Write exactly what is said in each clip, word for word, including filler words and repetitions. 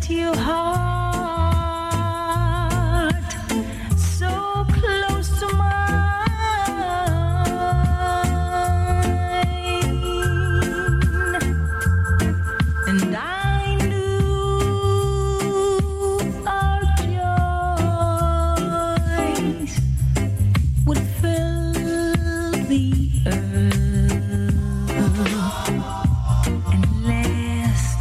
set your heart so close to mine, and I knew our joys would fill the earth and last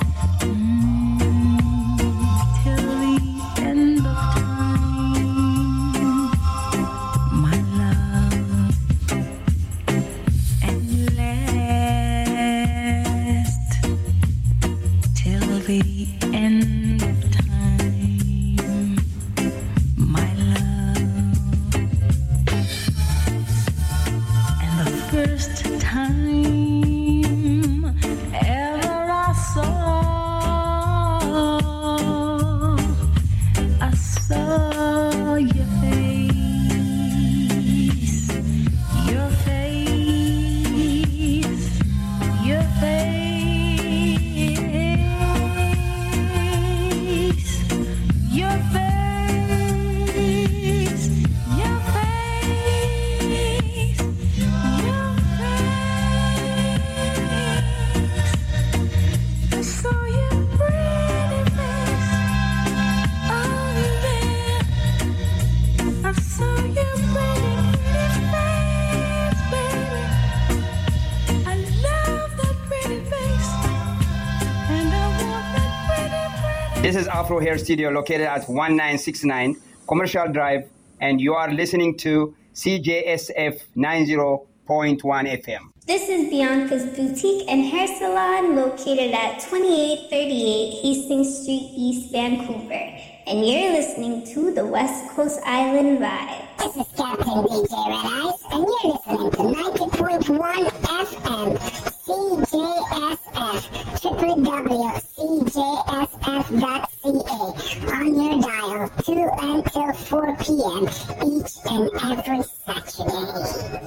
mm, till the end of time, my love, and last till the end of time, my love. And the first time ever I saw, I saw your face, your face, your face, your face, your face, your face. I saw your pretty face, oh there. I saw your pretty, pretty face, baby. I love that pretty face, and I want that pretty, pretty. This is Afro Hair Studio located at one nine six nine Commercial Drive, and you are listening to C J S F ninety point one F M. This is Bianca's Boutique and Hair Salon located at twenty-eight thirty-eight Hastings Street, East Vancouver. And you're listening to the West Coast Island Vibe. This is Captain D J Red Eyes, and you're listening to ninety point one F M, C J S F, w w w dot c j s f dot c a, on your dial, two until four p.m. each and every Saturday.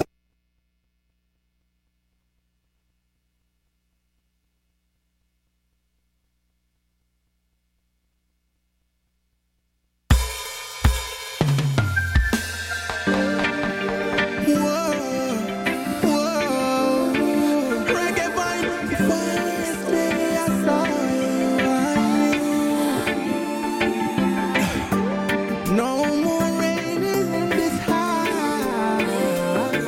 No more rain in this house.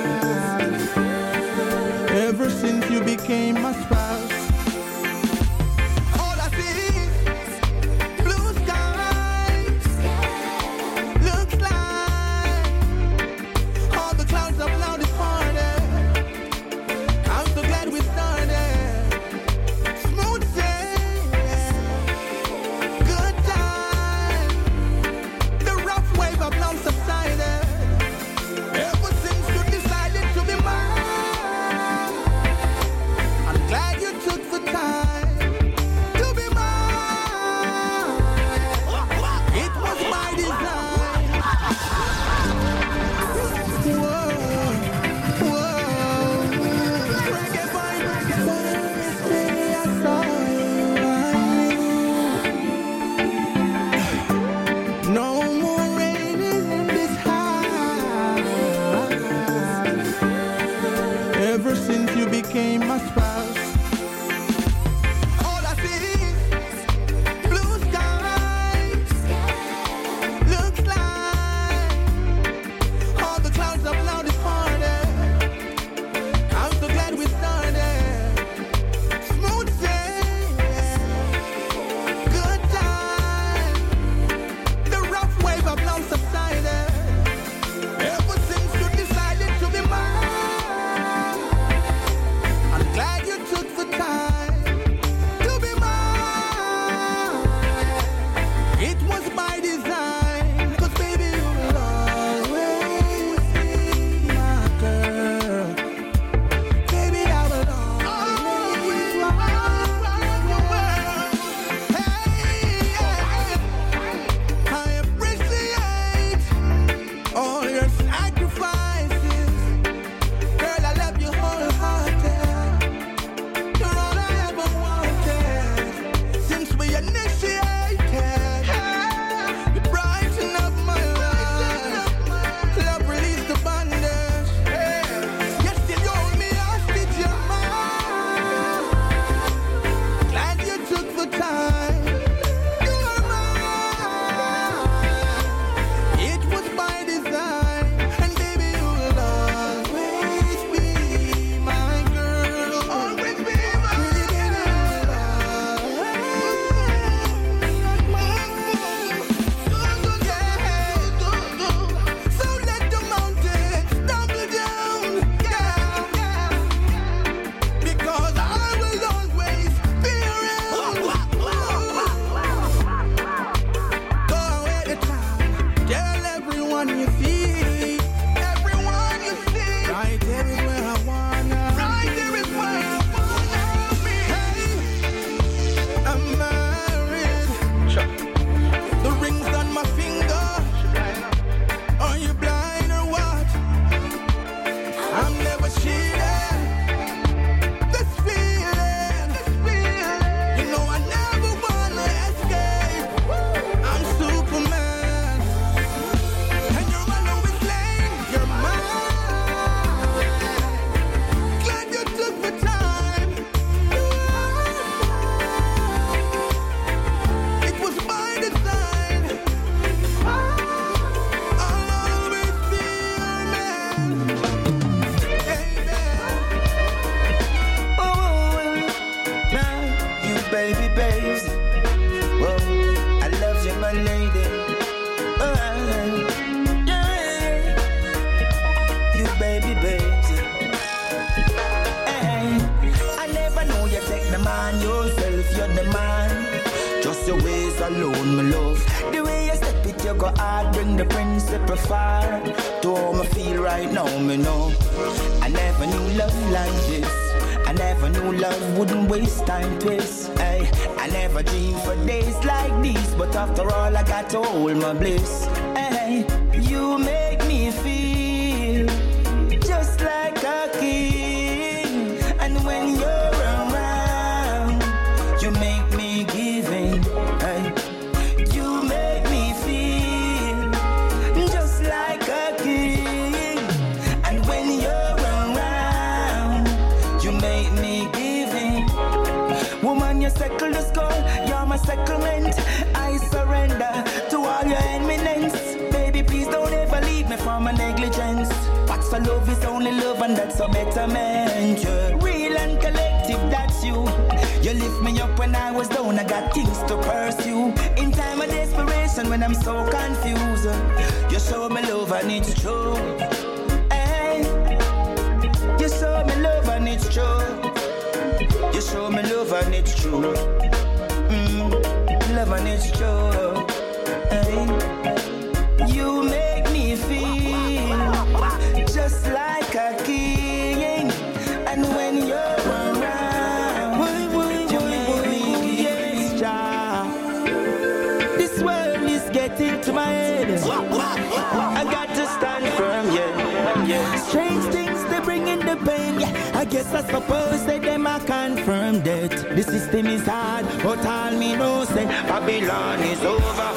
It's your ways alone, my love. The way you step it, you go hard, bring the principle far. To how me feel right now, me know. I never knew love like this. I never knew love wouldn't waste time twist. Ay, I never dreamed for days like these, but after all I got to hold my bliss. Ay, you make me feel just like a king, and when you're around, you make me give in. Ay, you make me feel just like a king, and when you're around, you make me give in. Woman, you settle the score, you're my settlement. I surrender to all your eminence. Baby, please don't ever leave me for my negligence. What's for love is only love, and that's a betterment. Yeah. Real and collective, that's you. You lift me up when I was down, I got things to pursue. In time of desperation, when I'm so confused, you show me love and it's true. Hey, you show me love and it's true. You show me love and it's true. Mm, love and it's true. Hey, you make me feel just like a king, and when you're around, you make me give joy. This world is getting to my head. I got to stand firm, yeah, yeah. Strange things they bring in the pain, yeah. I guess I suppose that them I confirm that the system is hard, but all me know say Babylon is over.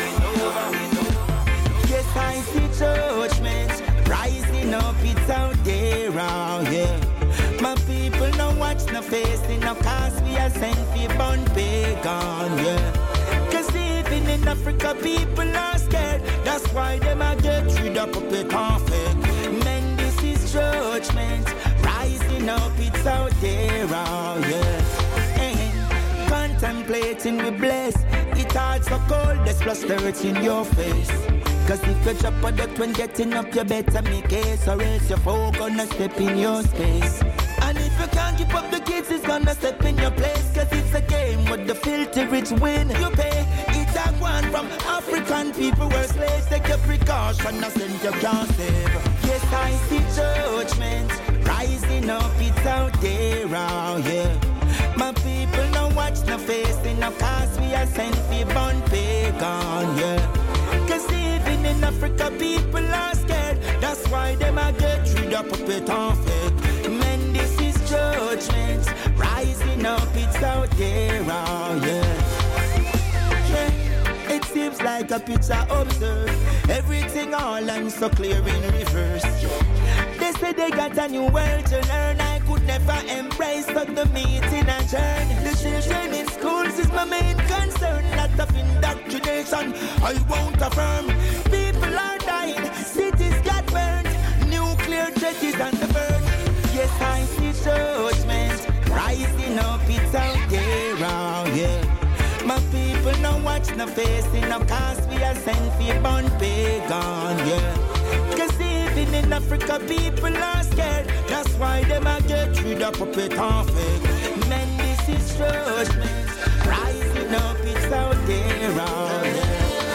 Yes, I see judgment rising up, it's out there, oh yeah. My people no watch no face, no cause we are sent for born pagan, yeah. Cause even in Africa people are scared, that's why them a get rid of puppet conflict. Men, this is judgment rising up, it's out there, oh yeah. Hey, contemplating we bless, it hard so cold, there's plus dirt in your face. Cause if you drop a duck when getting up, you better make it, or else your folk gonna step in your space. And if you can't keep up the kids, it's gonna step in your place. Cause it's a game with the filthy rich win. You pay, it's a one from African people were slaves. Take your precaution, nothing you can't save. Yes, I see judgment rising up, it's out there, oh yeah. My people no watch no face, no cause we are sent for born pagan, yeah. Cause even in Africa people are scared, that's why them a get rid of puppet and fake. Men, this is judgment rising up, it's out there, oh yeah. Yeah, it seems like a picture observed, everything all and so clear in reverse. They say they got a new world to learn, I could never embrace but the meeting and turn. The children in schools is my main concern, not of indoctrination, I won't affirm. People are dying, cities got burned, nuclear threat is on the verge. Yes, I see judgment rising up, it's out there, oh yeah. My people no watch no face, no cause we are sent for born pagan, yeah. Cause even in Africa people are scared, that's why them a get rid of puppet and fake. Men, this is judgment rising up, it's out there, oh yeah.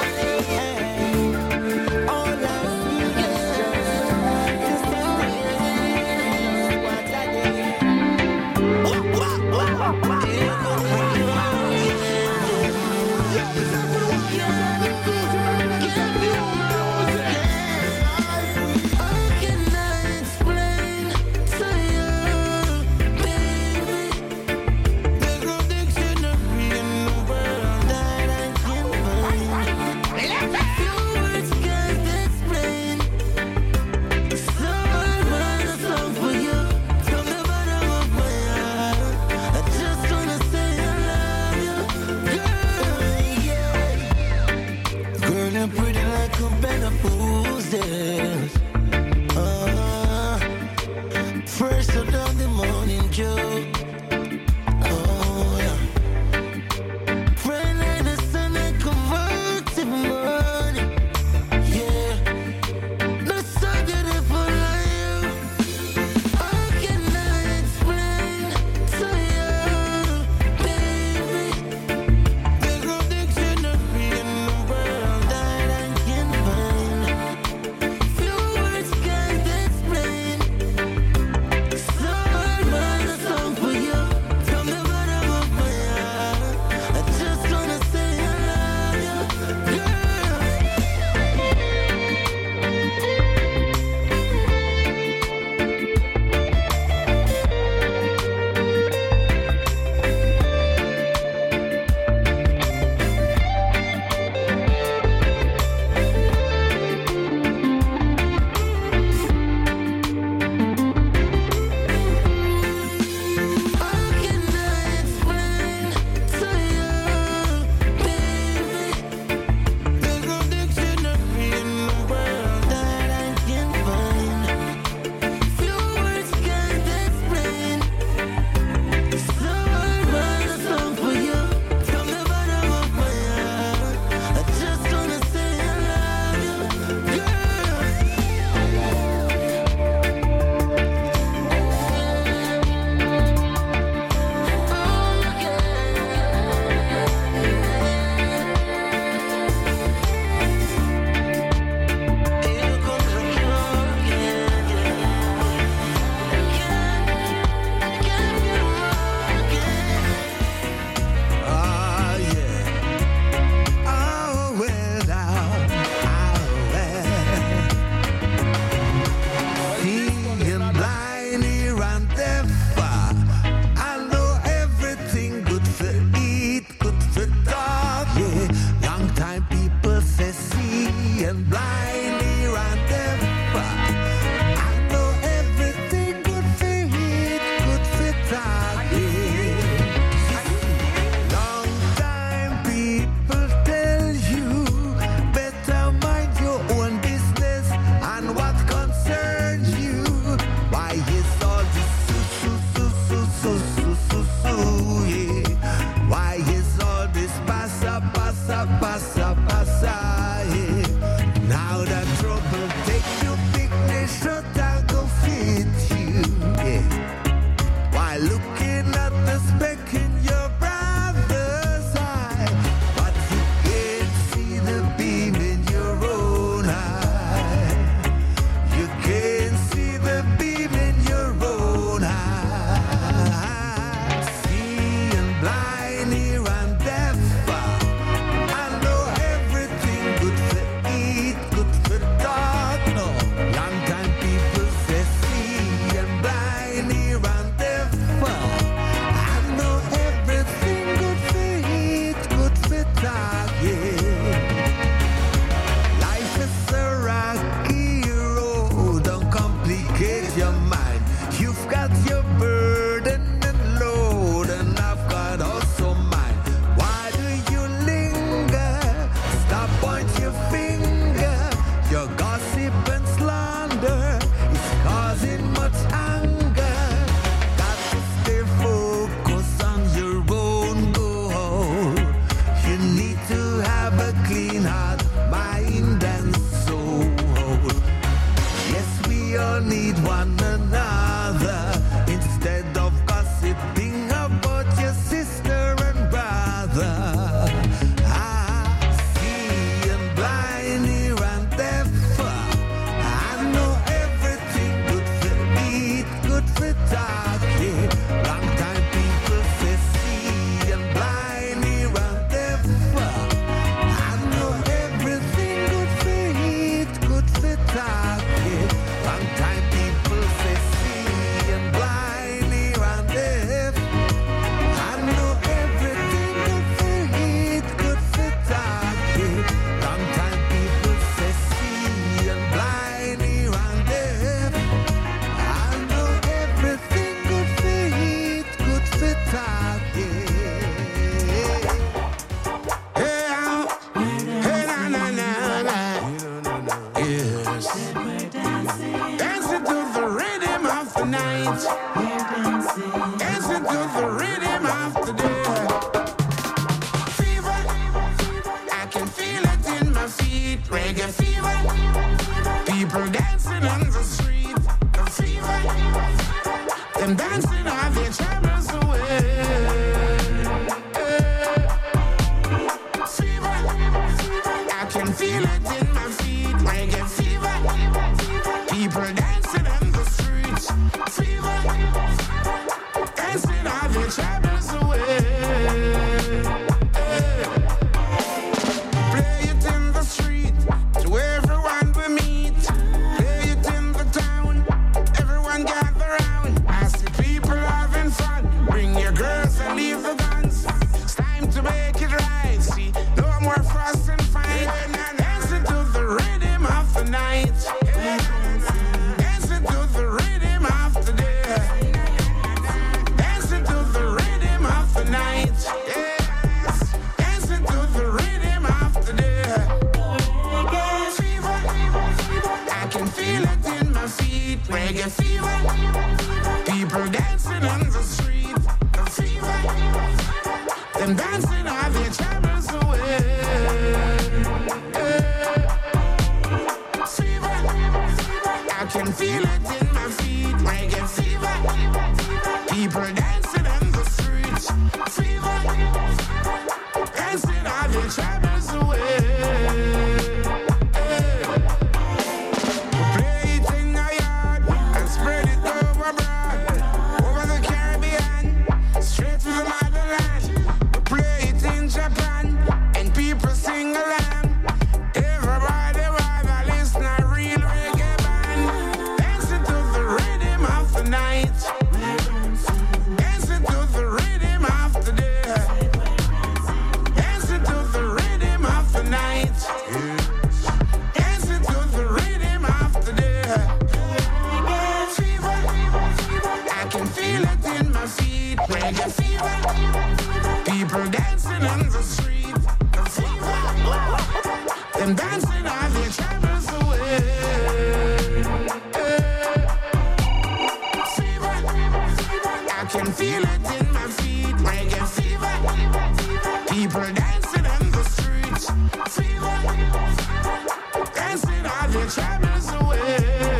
Hey, all I see is just the system. What I did. World. yeah. Long time people say see and blindly run them. I know everything good fit, good fit talk, yeah. Long time people tell you better mind your own business and what concerns you. Why is all this so so so so so so so yeah? Why is all this passa passa passa passa yeah? Now that trouble take your bigness shut and go fit you, yeah. While looking at the speck in your brother's eye, but you can't see the beam in your own eye. You can't see the beam in your own eye. Seeing blind, ear and deaf. I know everything good for eat, good for talk. No, long time people say seeing blind, ear and deaf. I know everything good for eat, good for talk. Yeah. Life is a rocky road, don't complicate your mind. You've got your burden and load, and I've got also mine. Why do you linger? Stop, point your finger. Your gossip and slander is causing much anger. Got to stay focused on your own goal. You need to have a clean heart, mind and soul. Yes, we all need one another. Instead of gossiping about your sister and brother. I see and blind, ear and deaf. I know everything good for eat, good for talk, yeah. Long time people say see and blind, ear and deaf. I know everything good for eat, good for talk, yeah. Long time people say see and blind, ear and deaf. I know everything good for eat, good for talk, yeah. Long time people say see and blind, ear and deaf. I know everything good for eat, good for talk, yeah. Hey, uh, hey, na na na na. Yes. Dancing to the rhythm of the night. Dancing to the rhythm of the day. Fever, I can feel it in my feet. Reggae fever. People dancing on the street. The fever. Them dancing all their troubles away. Fever, I can feel it in my feet. Reggae fever. People dancing on the streets. Fever. Dancing all their troubles away. Play it in the street to everyone we meet. Play it in the town, everyone gather round. I see people having fun. Bring your girls and leave the guns. It's time to make it right. See, no more fuss and fight. Dancing to the rhythm of the night. Dancing to the rhythm of the day. Dancing to the rhythm of the night. Yes. Dancing to the rhythm of the day. Fever, I can feel it in my feet. Reggae fever. People dancing on the street. The fever. Them dancing all their troubles away. Fever, I can feel it in my feet. Reggae fever. People dancing on the streets. Fever. Dancing all their troubles away. Play it in the yard and spread it over broad. Over the Caribbean, straight to the motherland. Play it in Japan and people sing along. Everybody wanna listen a real reggae band. Dancing to the rhythm of the night. fever, dancing all your troubles away.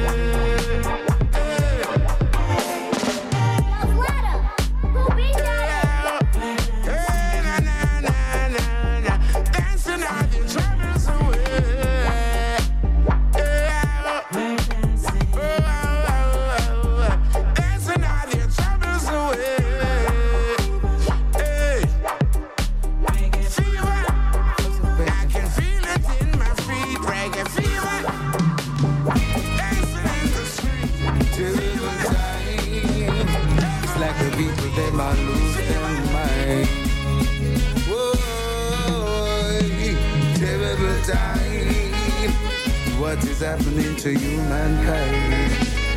What is happening to humankind?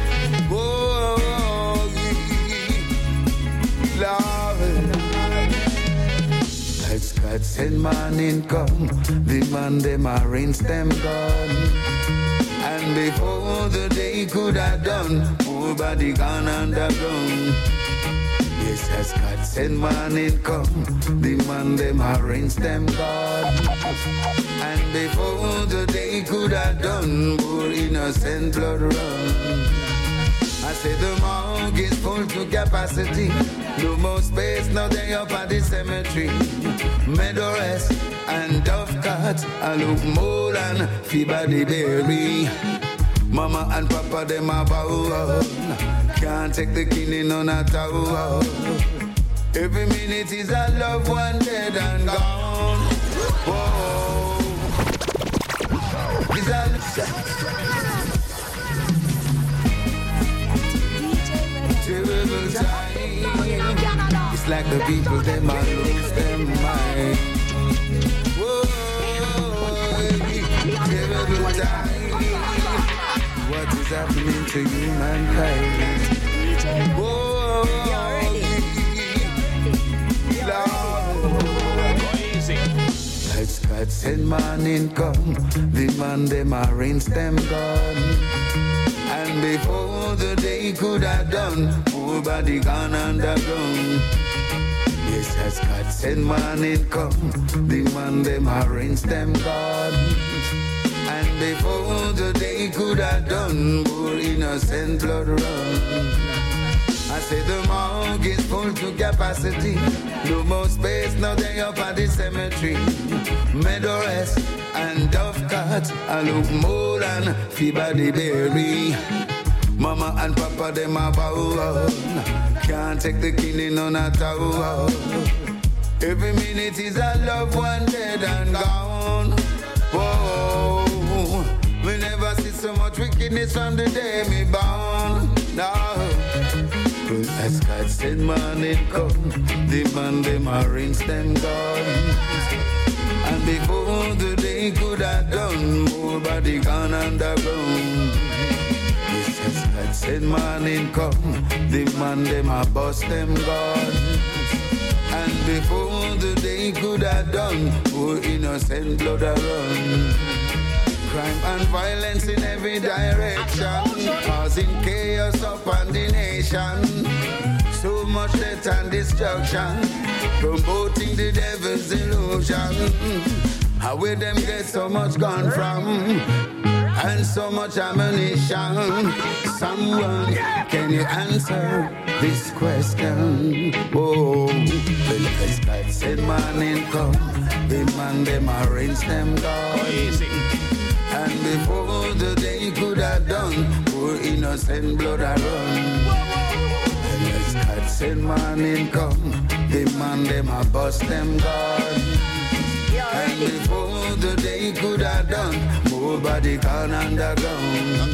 Whoa, Lord. Let's God send man income. The man them arrange them gone. And before the day could have done, nobody gone underground. Yes, as God send man income, the man them arrange them gone. And before the day could have done, more innocent blood run. I say the morgue is full to capacity. No more space, now they up at the cemetery. Meadow rest and dove cut, I look more than fever the berry. Mama and Papa them a bow. Can't take the killing on a tower. Every minute is a loved one dead and gone. Whoa. Is a terrible time. It's like the people them a lose their mind. Whoa. Terrible time. What is happening to humankind? Whoa, let's God send man income. The man them arrange them gone. And before the day could have done, nobody gone underground. Yes, as God send man income. The man them arrange them gone. And before the day could have done, more innocent blood run. I say the morgue is full to capacity. No more space, now they up at the cemetery. Meadow rest and dove cut, I look more than fever the berry. Mama and Papa them a bow. Can't take the killing on a tower. Every minute is a loved one dead and gone. Whoa. We never see so much wickedness from the day me born. No. Well, as God send man it come, the man them arrange them gone. And before the day could have done, nobody gone underground. Yes, as God send man it come, the man them a bust them gone. And before the day could have done, more innocent blood a run. Crime and violence in every direction, causing chaos upon the nation. So much death and destruction, promoting the devil's illusion. How will them get so much gun from? And so much ammunition. Someone, can you answer this question? Oh, well, as God said, man income, the man them arrange them guns. And before the day could have done, poor innocent blood a run. And as God said, man income, the man them a bust them guns. And before the day could have done, nobody gone underground.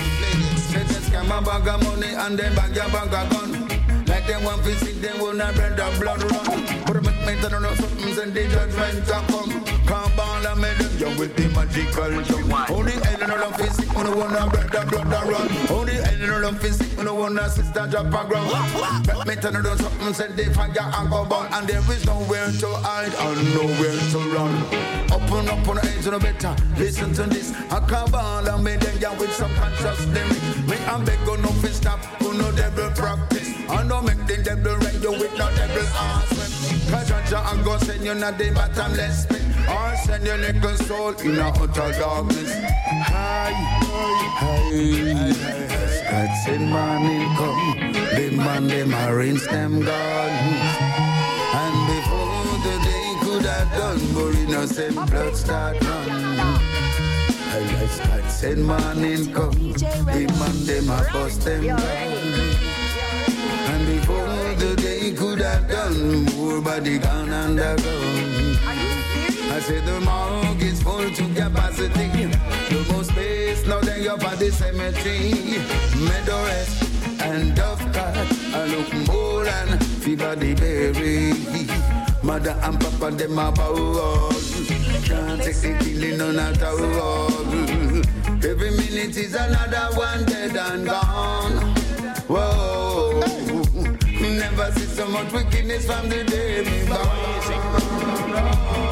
Say they scam a bag of money and then bag your bag of gun. Like they want to see them when I bread and blood run. But I'm make me turn on something and the judgment a come. Come on and make them young with the magical jump. Only end on the physics when I want to bread and blood run. Only end on the physics when I want to sister drop a ground. Make me turn on something and the fire and go burn. And there is nowhere to hide and nowhere to run. Open up on the edge of the better. Listen to this. I come on and make them young with some conscious lyrics. Me and beg on no fist stop. Who know devil practice. I don't make the devil rank you with no devil ass. Cause Jaja and God send you not the bottomless pit. or send your little soul in a utter darkness. Hi, hi, hi. God send morning come, them man them arrange them gardens. And before the day could have done, more innocent blood start run. I like God send morning come, them man them a bust them gardens. And before the day could have done, more body gone underground. I said the morgue is full to capacity. The most space now they up at the cemetery. Meadow rest and dove cat. I look more than fever the berry. Mother and papa them a bow. Can't take the killing on at all. Every minute is another one dead and gone. Whoa, never see so much wickedness from the day we born.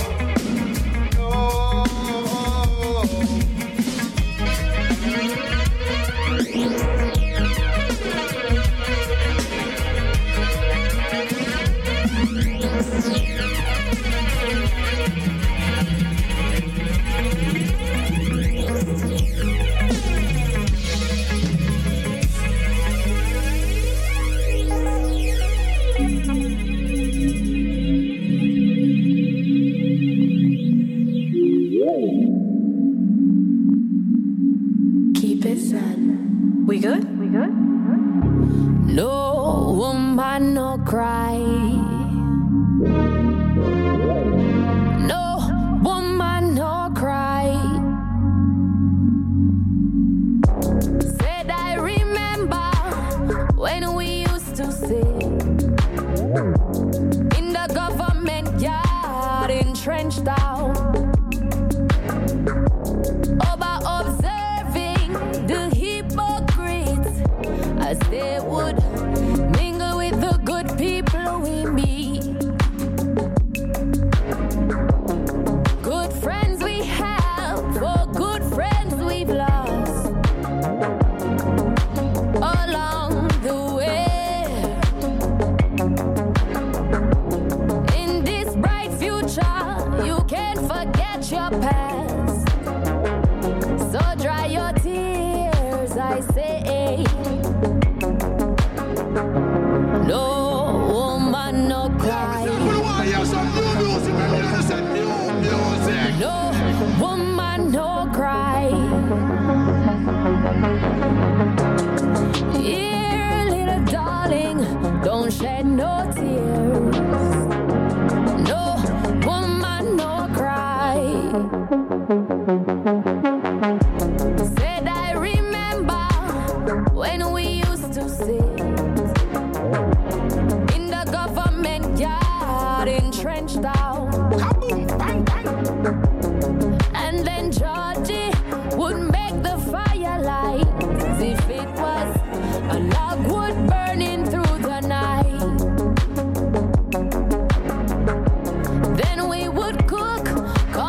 Keep it sad. We good? We good? No woman, no cry. No woman, no cry. Said I remember when we used to sit in the government yard, entrenched out. Over observing the hypocrites as they would mingle with the good people we meet. Good friends we have, for good friends we've lost along the way. In this bright future, you can't forget your past. So dry your tears, I say. No woman, no cry. No woman, no cry. Here, little darling, don't shed no tears. No woman, no cry.